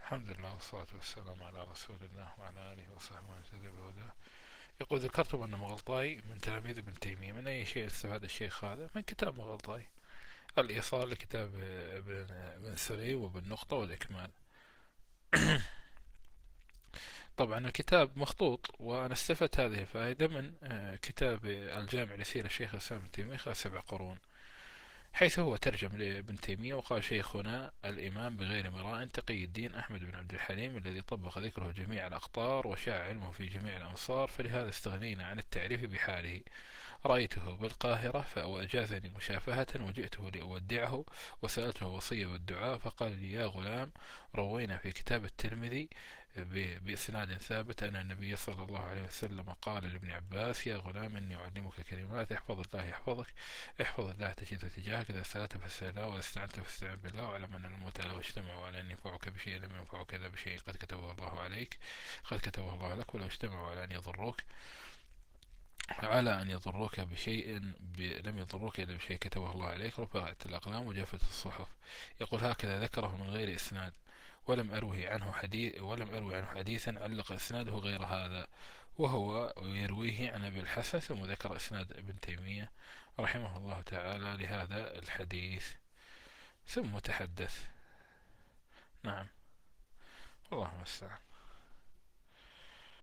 الحمد لله والصلاة والسلام على رسول الله وعلى آله وصحبه ومن اهتدى بهداه. يقول: ذكرتم أن مغلطاي من تلاميذ ابن تيمية. من أي شيء استفاد الشيخ هذا؟ من كتاب مغلطاي، الإيصال لكتاب ابن سليم وابن نقطة والإكمال. طبعا الكتاب مخطوط، وأنا استفدت هذه الفائدة من كتاب الجامع لسيرة الشيخ الإسلام ابن تيمية خلال 7 قرون، حيث هو ترجم لابن تيمية وقال: شيخنا الإمام بغير مراء تقي الدين أحمد بن عبد الحليم، الذي طبق ذكره جميع الأقطار وشاع علمه في جميع الأمصار، فلهذا استغنينا عن التعريف بحاله. رأيته بالقاهرة وأجازني مشافهة، وجئته لأودعه وسألته الوصية والدعاء، فقال لي: يا غلام، روينا في كتاب الترمذي بإسناد ثابت أن النبي صلى الله عليه وسلم قال لابن عباس: يا غلام، إني أعلمك كلمات، احفظ الله يحفظك، احفظ الله تجده تجاهك، إذا سألت فاسأل الله، وإذا استعنت فاستعن بالله، واعلم أن الموتى لو اجتمعوا على أن ينفعوك بشيء لم ينفعوك إلا بشيء قد كتبه الله عليك، قد كتبه الله لك، ولو اجتمعوا على أن يضروك بشيء لم يضروك إلا بشيء كتبه الله عليك، رفعت الأقلام وجفت الصحف. يقول: هكذا ذكره من غير إسناد، ولم أروي عنه حديثا علق إسناده غير هذا، وهو يرويه عن أبي الحسن. ثم ذكر إسناد ابن تيمية رحمه الله تعالى لهذا الحديث، ثم تحدث. نعم، الله المستعان.